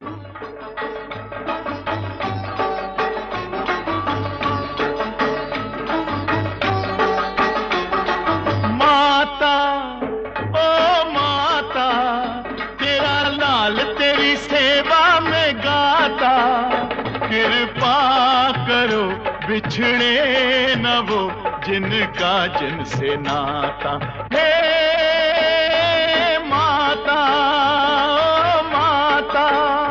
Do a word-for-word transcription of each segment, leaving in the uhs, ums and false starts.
माता ओ माता, तेरा लाल तेरी सेवा में गाता, कृपा करो बिछड़े न वो जिनका जिनसे नाता। हे माता ओ माता,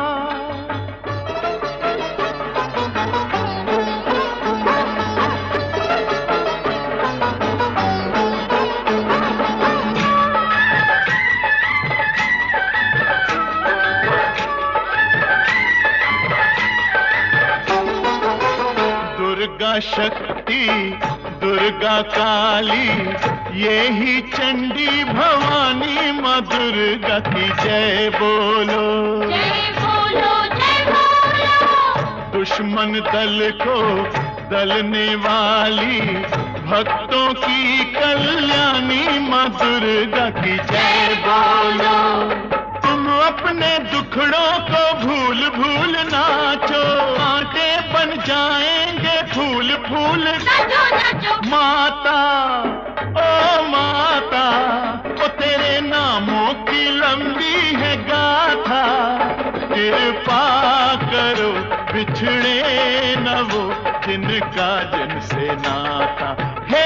दुर्गा शक्ति दुर्गा काली, ये ही चंडी भवानी माँ दुर्गा की जय बोलो, जय बोलो, जय बोलो। दुश्मन दल को दलने वाली, भक्तों की कल्याणी माँ दुर्गा की जय बोलो। तुम अपने दुखड़ों को भूल भूल नाचो, कांटे बन जाएंगे फूल फूल। नाचो नाचो माता ओ माता, ओ तेरे नामों की लंबी है गाथा, कृपा करो बिछड़े न वो जिनका जिनसे नाता। हे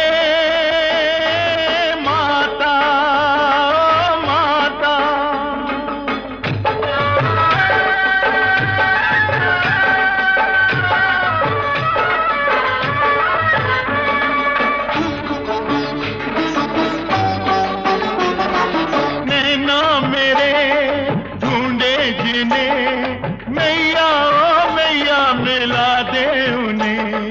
माता ओ माता, नैना मेरे ढूंढे जिन्हें, मैया ओ मैया मिला दे उन्हें।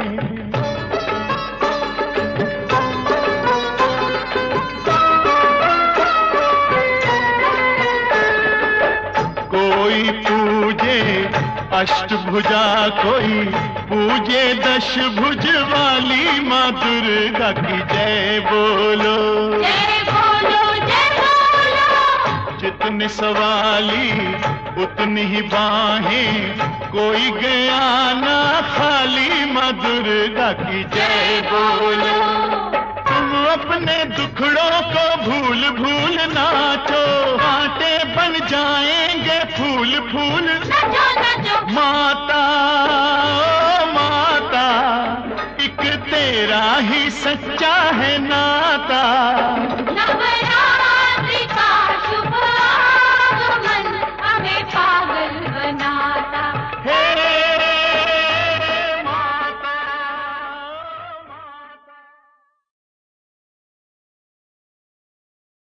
कोई पूजे अष्टभुजा, कोई पूजे दशभुज वाली माँ दुर्गा की जय बोलो, जय बोलो, जय बोलो। जितने सवाली उतनी ही बाहें, कोई गया ना खाली माँ दुर्गा की जय बोलो। तुम अपने दुखड़ों को भूल भूल नाचो, कांटे बन जाएंगे फूल फूल। नाचो नाचो माता ओ माता, एक तेरा ही सच्चा है नाता, नव